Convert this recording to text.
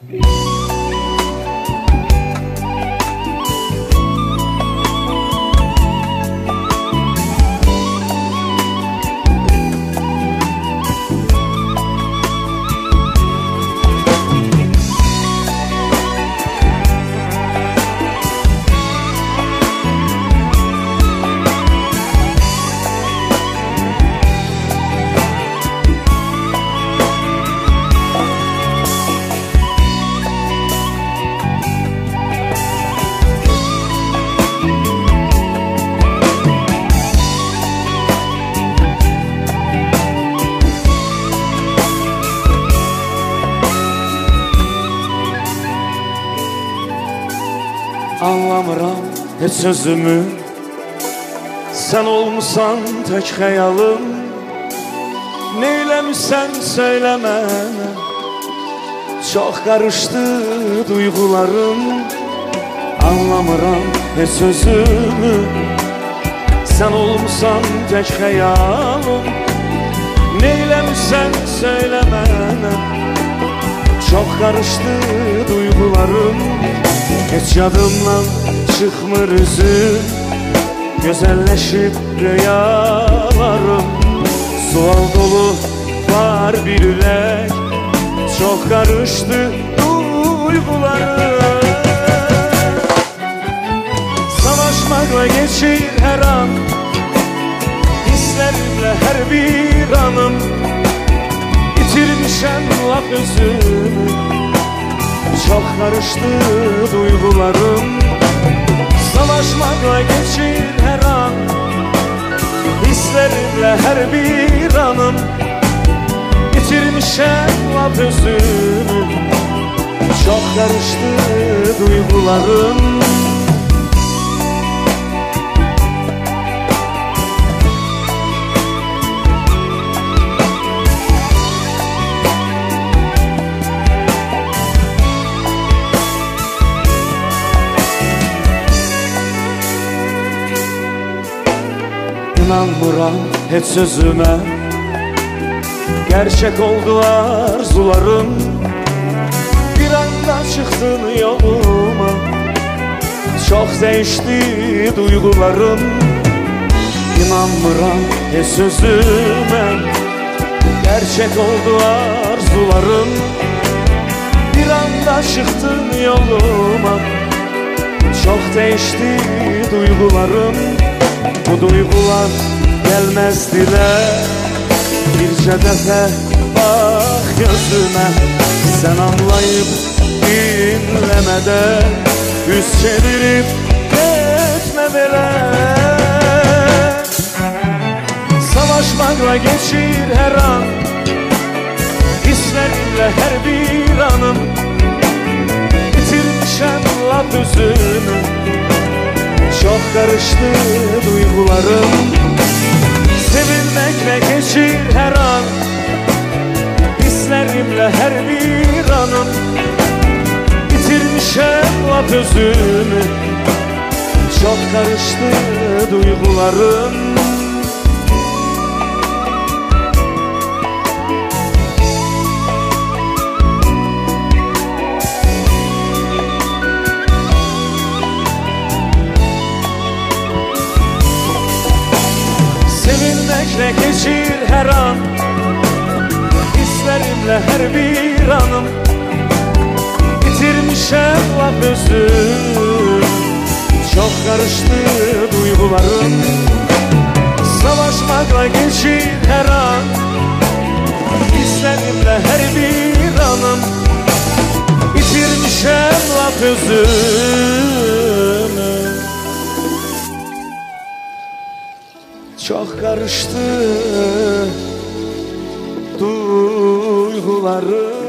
Anlamıram heç sözümü, sen olmusan tek xəyalım. Neyləmişsən söyləmə, çox qarışdı duyğularım. Anlamıram heç sözümü, sen olmusan tek xəyalım. Neyləmişsən söyləmə, çok qarışdı duyğularım. Heç yadımdan çıxmır üzün, gözəlləşib rüyalarım. Sual dolu var bir ürək, çox qarışdı duyğularım. Savaşmaqla geçir hər an, hisslərimlə hər bir anım. İtirmişəm laf özümü, çok karıştı duygularım. Savaşmakla geçir her an, hislerimle her bir anım. Yitirmişem laf özümü, çok karıştı duygularım. İnanmıram heç sözüme, gerçek oldu arzularım. Bir anda çıktın yoluma, çok değişti duygularım. İnanmıram heç sözüme, gerçek oldu arzularım. Bir anda çıktın yoluma, çok değişti duygularım. Bu duygular gelmez dile, bircə dəfə bax gözümə. Sen anlayıp dinləmədən, üz çevirip getmə belə. Savaşmakla geçir her an, hislerimle her bir anım. Bitirmişəm laf özümü, çok karıştı duygularım. Sevilmekle geçir her an, hislerimle her bir anım. Bitirmişem laf özümü, çok karıştı duygularım. Sevinmekle geçir her an, hislerimle her bir anım. Bitirmişem laf özüm, çok karıştı duygularım. Savaşmakla geçir her an, hislerimle her bir anım. Bitirmişem laf özümü, çok karıştı duygularım.